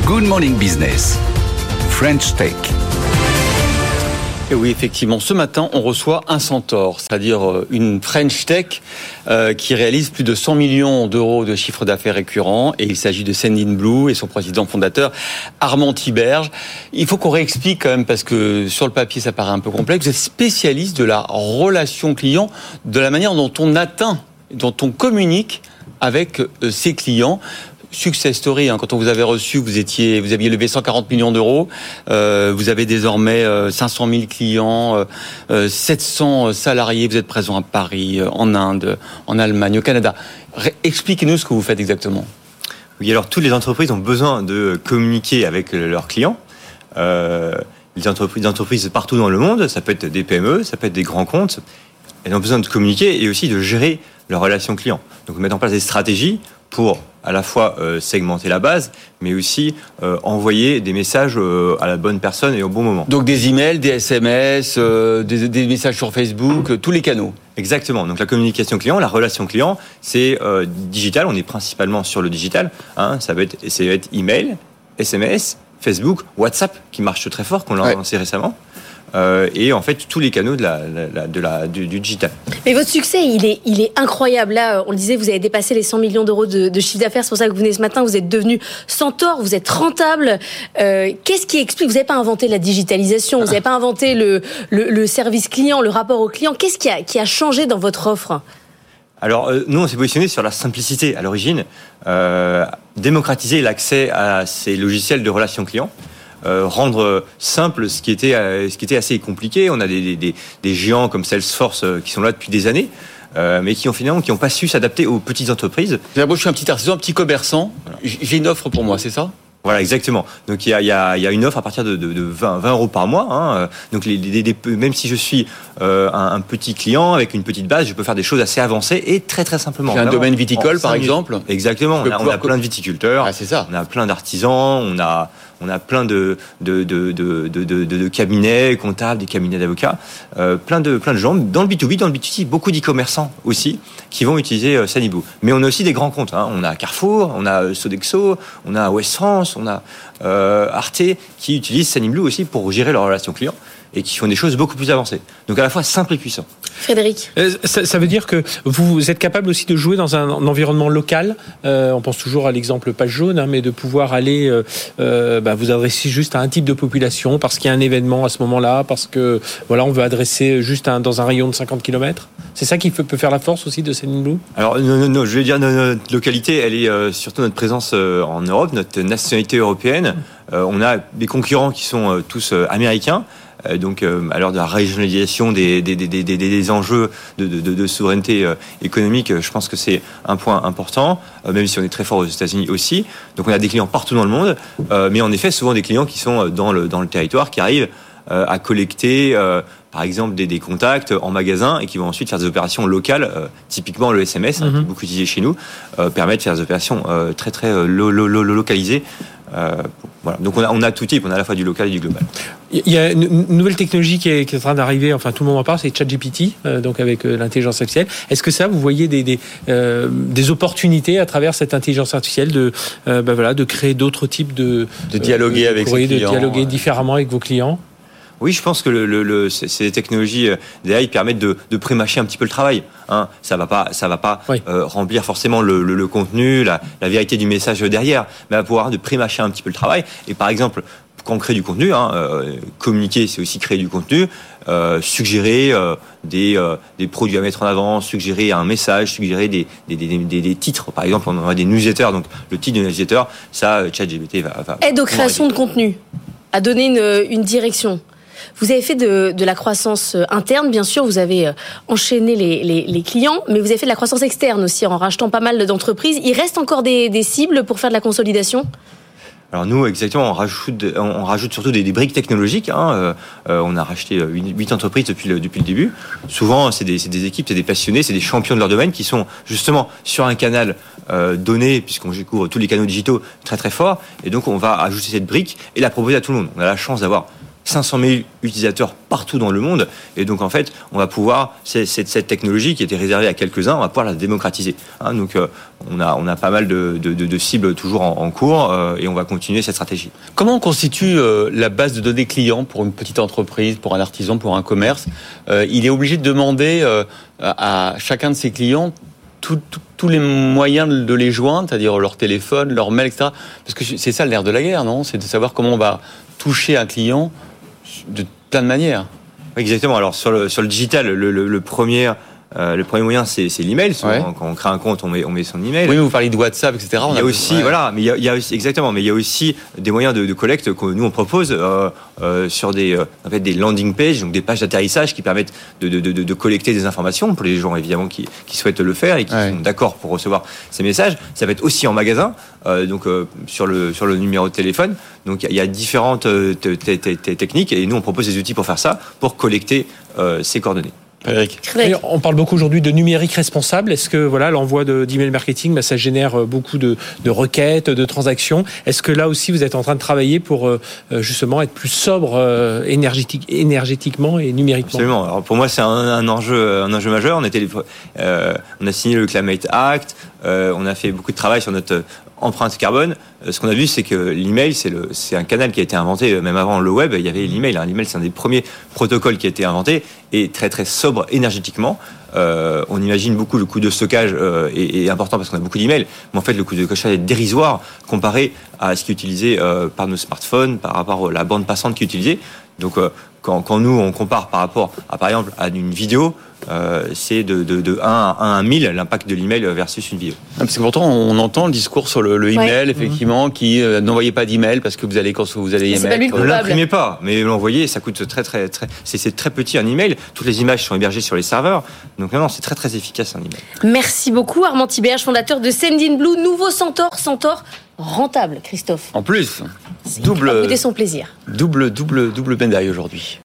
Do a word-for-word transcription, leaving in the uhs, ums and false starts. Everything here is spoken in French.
Good Morning Business, French Tech. Et oui, effectivement, ce matin, on reçoit un centaure, c'est-à-dire une French Tech euh, qui réalise plus de cent millions d'euros de chiffre d'affaires récurrent. Et il s'agit de Sendinblue et son président fondateur, Armand Tiberge. Il faut qu'on réexplique quand même, parce que sur le papier, ça paraît un peu complexe. Vous êtes spécialiste de la relation client, de la manière dont on atteint, dont on communique avec euh, ses clients. Success story, hein. Quand on vous avait reçu, vous étiez, vous aviez levé cent quarante millions d'euros. Euh, vous avez désormais euh, cinq cent mille clients, euh, sept cents salariés. Vous êtes présent à Paris, euh, en Inde, en Allemagne, au Canada. Ré- expliquez-nous ce que vous faites exactement. Oui, alors toutes les entreprises ont besoin de communiquer avec leurs clients. Euh, les entreprises, des entreprises partout dans le monde, ça peut être des P M E, ça peut être des grands comptes. Elles ont besoin de communiquer et aussi de gérer leurs relations clients. Donc mettre en place des stratégies pour à la fois euh, segmenter la base, mais aussi euh, envoyer des messages euh, à la bonne personne et au bon moment. Donc des emails, des S M S, euh, des, des messages sur Facebook, euh, tous les canaux. Exactement. Donc la communication client, la relation client, c'est euh, digital. On est principalement sur le digital. Hein. Ça va être, ça va être email, S M S, Facebook, WhatsApp qui marche très fort, qu'on l'a ouais. lancé récemment. Euh, et en fait tous les canaux de la, la, de la, du, du digital. Mais votre succès, il est, il est incroyable. Là, on le disait, vous avez dépassé les cent millions d'euros de, de chiffre d'affaires. C'est pour ça que vous venez ce matin, vous êtes devenu centaure, vous êtes rentable. Euh, qu'est-ce qui explique ? Vous n'avez pas inventé la digitalisation, vous n'avez pas inventé le, le, le service client, le rapport au client. Qu'est-ce qui a, qui a changé dans votre offre ? Alors, euh, nous, on s'est positionné sur la simplicité à l'origine, euh, démocratiser l'accès à ces logiciels de relations clients. Euh, rendre simple ce qui était euh, ce qui était assez compliqué. On a des des, des géants comme Salesforce euh, qui sont là depuis des années, euh, mais qui ont finalement qui ont pas su s'adapter aux petites entreprises. Moi, je suis un petit artisan, un petit commerçant. Voilà. J'ai une offre pour moi, c'est ça ? Voilà, exactement. Donc il y a il y a il y a une offre à partir de de, de vingt euros par mois. Hein. Donc les, les, les, même si je suis euh, un, un petit client avec une petite base, je peux faire des choses assez avancées et très très simplement. J'ai un domaine viticole par exemple. Exactement. On a, on a plein de viticulteurs. Ah, c'est ça. On a plein d'artisans. On a On a plein de de de de de, de, de cabinets comptables, des cabinets d'avocats, euh, plein de plein de gens dans le B deux B, dans le B deux C, beaucoup d'e-commerçants aussi qui vont utiliser euh, Sendinblue. Mais on a aussi des grands comptes. Hein. On a Carrefour, on a Sodexo, on a Ouest France, on a euh, Arte qui utilisent Sendinblue aussi pour gérer leurs relations clients et qui font des choses beaucoup plus avancées. Donc à la fois simple et puissant. Frédéric. Ça, ça veut dire que vous êtes capable aussi de jouer dans un, un environnement local. Euh, on pense toujours à l'exemple page jaune, hein, mais de pouvoir aller euh, euh, bah, vous adresser juste à un type de population parce qu'il y a un événement à ce moment-là, parce que voilà, on veut adresser juste un, dans un rayon de cinquante kilomètres. C'est ça qui peut, peut faire la force aussi de Sendinblue ? Alors non, non, non, je vais dire notre localité, elle est euh, surtout notre présence euh, en Europe, notre nationalité européenne. Euh, on a des concurrents qui sont euh, tous euh, américains. Donc, euh, à l'heure de la régionalisation des, des, des, des, des enjeux de, de, de souveraineté euh, économique, je pense que c'est un point important, euh, même si on est très fort aux États-Unis aussi. Donc, on a des clients partout dans le monde, euh, mais en effet, souvent des clients qui sont dans le, dans le territoire, qui arrivent euh, à collecter, euh, par exemple, des, des contacts en magasin et qui vont ensuite faire des opérations locales. Euh, typiquement, le S M S, mm-hmm. hein, qui est beaucoup utilisé chez nous, euh, permet de faire des opérations euh, très, très euh, lo, lo, lo, localisées. Euh, voilà. Donc on a, on a tout type, on a à la fois du local et du global. Il y a une nouvelle technologie qui est, qui est en train d'arriver, enfin tout le monde en parle, c'est ChatGPT, euh, donc avec euh, l'intelligence artificielle. Est-ce que ça, vous voyez des, des, euh, des opportunités à travers cette intelligence artificielle de, euh, ben voilà, de créer d'autres types de... De dialoguer euh, avec ses clients. De dialoguer différemment avec vos clients ? Oui, je pense que le, le, le, ces technologies d'A I permettent de, de pré-mâcher un petit peu le travail. Hein. Ça va pas, ça va pas oui. euh, remplir forcément le, le, le contenu, la, la vérité du message derrière, mais va pouvoir de pré-mâcher un petit peu le travail. Et par exemple, quand on crée du contenu, hein, euh, communiquer, c'est aussi créer du contenu, euh, suggérer euh, des, euh, des produits à mettre en avant, suggérer un message, suggérer des, des, des, des, des titres. Par exemple, on a des newsletters, donc le titre de newsletter, ça, ChatGPT va, va... Aide aux créations de contenu, à donner une, une direction. Vous avez fait de, de la croissance interne, bien sûr, vous avez enchaîné les, les, les clients, mais vous avez fait de la croissance externe aussi en rachetant pas mal d'entreprises. Il reste encore des, des cibles pour faire de la consolidation ? Alors nous, exactement, on rajoute, on rajoute surtout des, des briques technologiques. Hein. Euh, on a racheté huit entreprises depuis le, depuis le début. Souvent, c'est des, c'est des équipes, c'est des passionnés, c'est des champions de leur domaine qui sont justement sur un canal euh, donné, puisqu'on découvre tous les canaux digitaux très très forts. Et donc, on va ajouter cette brique et la proposer à tout le monde. On a la chance d'avoir cinq cent mille utilisateurs partout dans le monde. Et donc, en fait, on va pouvoir, c'est, c'est, cette technologie qui était réservée à quelques-uns, on va pouvoir la démocratiser. Hein, donc, euh, on, a, on a pas mal de, de, de, de cibles toujours en, en cours euh, et on va continuer cette stratégie. Comment on constitue euh, la base de données clients pour une petite entreprise, pour un artisan, pour un commerce? euh, Il est obligé de demander euh, à chacun de ses clients tout, tout, tous les moyens de les joindre, c'est-à-dire leur téléphone, leur mail, et cetera. Parce que c'est ça le nerf de la guerre, non? C'est de savoir comment on va toucher un client de plein de manières. Exactement. Alors sur le sur le digital, le, le, le premier euh, le premier moyen c'est, c'est l'email. Souvent, ouais. Quand on crée un compte, on met on met son email. Oui, mais vous parlez de WhatsApp, et cetera. On il y a, a aussi ouais. voilà, mais il y, a, il y a aussi exactement, mais il y a aussi des moyens de, de collecte que nous on propose euh, euh, sur des euh, en fait des landing pages, donc des pages d'atterrissage qui permettent de de, de, de collecter des informations pour les gens évidemment qui qui souhaitent le faire et qui ouais. sont d'accord pour recevoir ces messages. Ça va être aussi en magasin, euh, donc euh, sur le sur le numéro de téléphone. Donc il y, y a différentes euh, t- t- t- techniques et nous on propose des outils pour faire ça, pour collecter euh, ces coordonnées. Eric. On parle beaucoup aujourd'hui de numérique responsable. Est-ce que voilà, l'envoi de, d'email marketing, bah, ça génère beaucoup de, de requêtes, de transactions. Est-ce que là aussi vous êtes en train de travailler pour euh, justement être plus sobre euh, énergétique, énergétiquement et numériquement? Absolument. Alors pour moi c'est un, un enjeu, un enjeu majeur. On était, euh, on a signé le Climate Act. Euh, on a fait beaucoup de travail sur notre empreinte carbone. Euh, ce qu'on a vu, c'est que l'email, c'est, le, c'est un canal qui a été inventé, même avant le web, il y avait l'email. Hein. L'email, c'est un des premiers protocoles qui a été inventé et très très sobre énergétiquement. Euh, on imagine beaucoup le coût de stockage euh, est, est important parce qu'on a beaucoup d'emails, mais en fait le coût de stockage est dérisoire comparé à ce qui est utilisé euh, par nos smartphones, par rapport à la bande passante qui est utilisée. Donc euh, quand, quand nous on compare par rapport à par exemple à une vidéo, euh, c'est de, de, de un à mille l'impact de l'email versus une vidéo. Ah, parce que pourtant on entend le discours sur le, le email, ouais. effectivement, mmh. qui euh, n'envoyez pas d'email parce que vous allez quand vous allez émettre. Ne l'imprimez pas, mais l'envoyer ça coûte très très très. C'est, c'est très petit un email. Toutes les images sont hébergées sur les serveurs, donc non, non c'est très très efficace un email. Merci beaucoup Armand Thiberge, fondateur de Sendinblue, nouveau Centaure, Centaure rentable, Christophe. En plus, c'est double. Son plaisir. Double double double médaille aujourd'hui.